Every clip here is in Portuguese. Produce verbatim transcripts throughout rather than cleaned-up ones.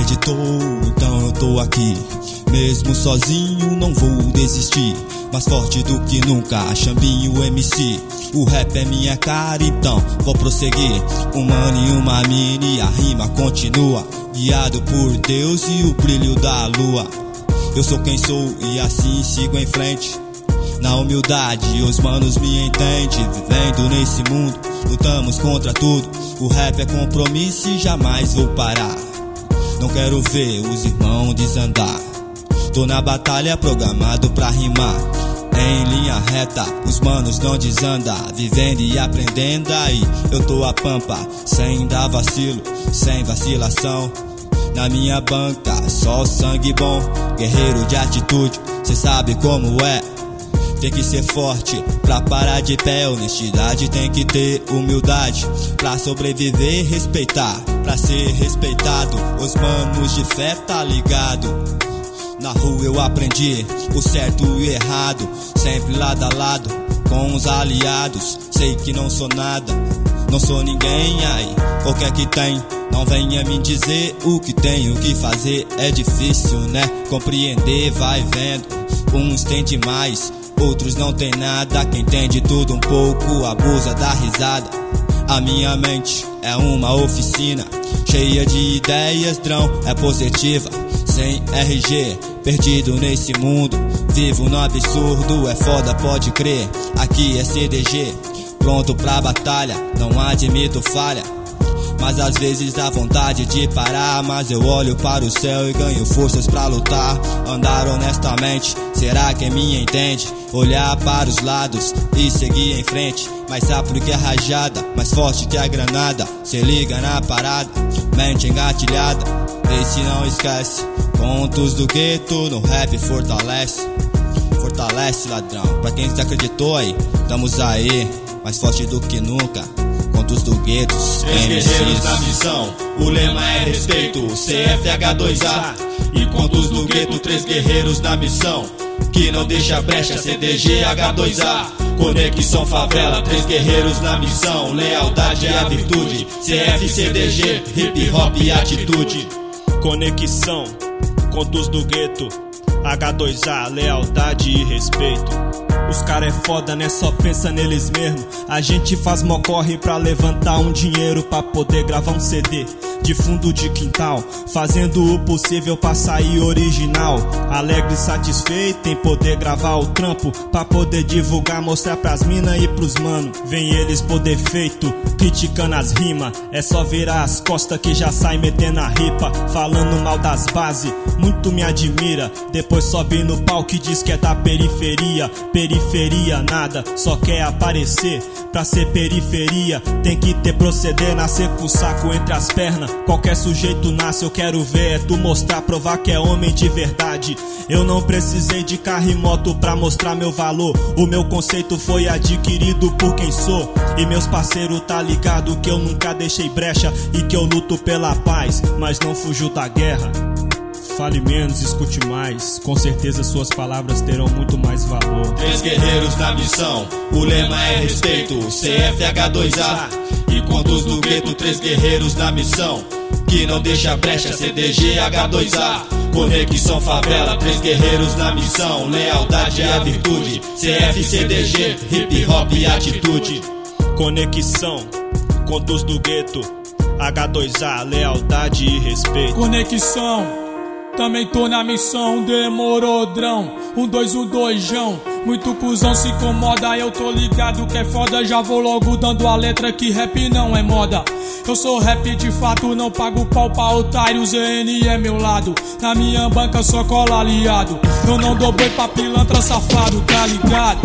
acreditou, então eu tô aqui. Mesmo sozinho não vou desistir, mais forte do que nunca, Xambinho M C. O rap é minha cara, então vou prosseguir. Um mano e uma mini, a rima continua, guiado por Deus e o brilho da lua. Eu sou quem sou e assim sigo em frente. Na humildade os manos me entendem. Vivendo nesse mundo, lutamos contra tudo. O rap é compromisso e jamais vou parar. Não quero ver os irmãos desandar. Tô na batalha programado pra rimar. Em linha reta, os manos não desandam. Vivendo e aprendendo aí, eu tô a pampa. Sem dar vacilo, sem vacilação. Na minha banca, só sangue bom. Guerreiro de atitude, cê sabe como é. Tem que ser forte pra parar de pé. Honestidade tem que ter humildade pra sobreviver e respeitar. Pra ser respeitado, os manos de fé tá ligado. Na rua eu aprendi o certo e o errado, sempre lado a lado com os aliados. Sei que não sou nada, não sou ninguém aí. O que é que tem? Não venha me dizer o que tenho que fazer. É difícil, né? Compreender, vai vendo. Uns tem demais, outros não tem nada. Quem tem de tudo um pouco abusa da risada. A minha mente é uma oficina cheia de ideias, drão é positiva. Sem R G, perdido nesse mundo, vivo no absurdo, é foda, pode crer. Aqui é C D G, pronto pra batalha, não admito falha. Mas às vezes dá vontade de parar, mas eu olho para o céu e ganho forças pra lutar. Andar honestamente, será quem me entende? Olhar para os lados e seguir em frente. Mais rápido que a rajada, mais forte que a granada. Se liga na parada, mente engatilhada. Vê se não esquece, contos do gueto no rap fortalece. Fortalece, ladrão, pra quem se acreditou aí, estamos aí, mais forte do que nunca. Contos do gueto, três guerreiros na missão, o lema é respeito, C F H dois A. E contos do gueto, três guerreiros na missão, que não deixa brecha, C D G H dois A. Conexão favela, três guerreiros na missão, lealdade é a virtude, C F C D G, hip hop e atitude. Conexão, contos do gueto, H dois A, lealdade e respeito. Os cara é foda, né? Só pensa neles mesmo. A gente faz mó corre pra levantar um dinheiro pra poder gravar um C D de fundo de quintal, fazendo o possível pra sair original. Alegre e satisfeito em poder gravar o trampo, pra poder divulgar, mostrar pras mina e pros mano. Vem eles por defeito, criticando as rimas. É só virar as costas que já sai metendo a ripa, falando mal das bases, muito me admira. Depois sobe no palco e diz que é da periferia. Periferia nada, só quer aparecer. Pra ser periferia tem que ter proceder, nascer com o saco entre as pernas. Qualquer sujeito nasce, eu quero ver é tu mostrar, provar que é homem de verdade. Eu não precisei de carro e moto pra mostrar meu valor. O meu conceito foi adquirido por quem sou. E meus parceiros tá ligado que eu nunca deixei brecha e que eu luto pela paz, mas não fujo da guerra. Fale menos, escute mais, com certeza suas palavras terão muito mais valor. Três guerreiros na missão, o lema é respeito, C F H dois A. E contos do gueto, três guerreiros na missão, que não deixa brecha, C D G H dois A. Conexão favela, três guerreiros na missão, lealdade é a virtude, C F C D G, hip hop e atitude. Conexão, contos do gueto, H dois A, lealdade e respeito. Conexão, também tô na missão, demorou drão, um dois, um doisão. Muito cuzão se incomoda, eu tô ligado que é foda. Já vou logo dando a letra que rap não é moda. Eu sou rap de fato, não pago pau pra otário, Z N é meu lado. Na minha banca só cola aliado. Eu não dou boi pra pilantra safado, tá ligado?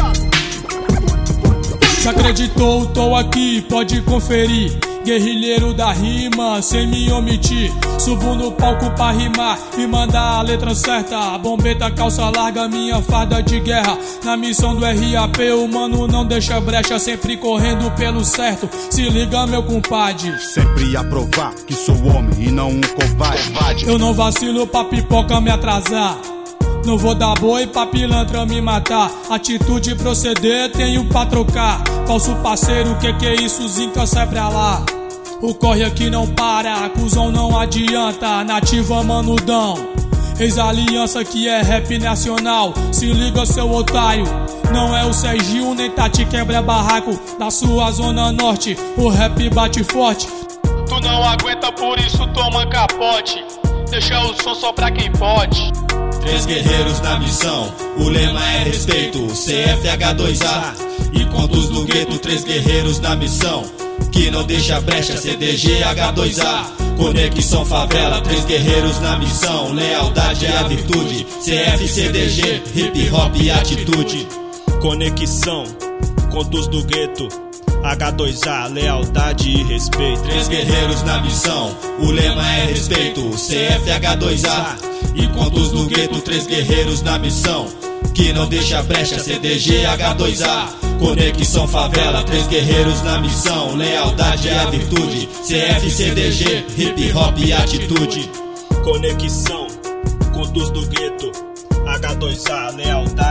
Se acreditou, tô aqui, pode conferir. Guerrilheiro da rima, sem me omitir. Subo no palco pra rimar e mandar a letra certa. Bombeta, calça larga, minha farda de guerra. Na missão do R A P, o mano não deixa brecha, sempre correndo pelo certo. Se liga, meu compadre, sempre a provar que sou homem e não um covarde. Eu não vacilo pra pipoca me atrasar. Não vou dar boi pra pilantra me matar. Atitude e proceder tenho pra trocar. Falso parceiro, que que é isso, zinca, sai pra lá. O corre aqui não para, cuzão não adianta, nativa manudão. Ex-aliança que é rap nacional, se liga seu otário. Não é o Serginho nem Tati quebra barraco. Na sua zona norte, o rap bate forte. Tu não aguenta, por isso toma capote. Deixa o som só pra quem pode. Três guerreiros na missão, o lema é respeito, C F H dois A. E contos do gueto, três guerreiros na missão, que não deixa brecha, C D G H dois A. Conexão favela, três guerreiros na missão, lealdade é a virtude, C F C D G, hip hop e atitude. Conexão, contos do gueto, H dois A, lealdade e respeito. Três guerreiros na missão, o lema é respeito, C F H dois A. E contos do gueto, três guerreiros na missão, que não deixa brecha, C D G H dois A. Conexão favela, três guerreiros na missão, lealdade é a virtude, C F C D G, hip hop e atitude. Conexão, contos do gueto, H dois A, lealdade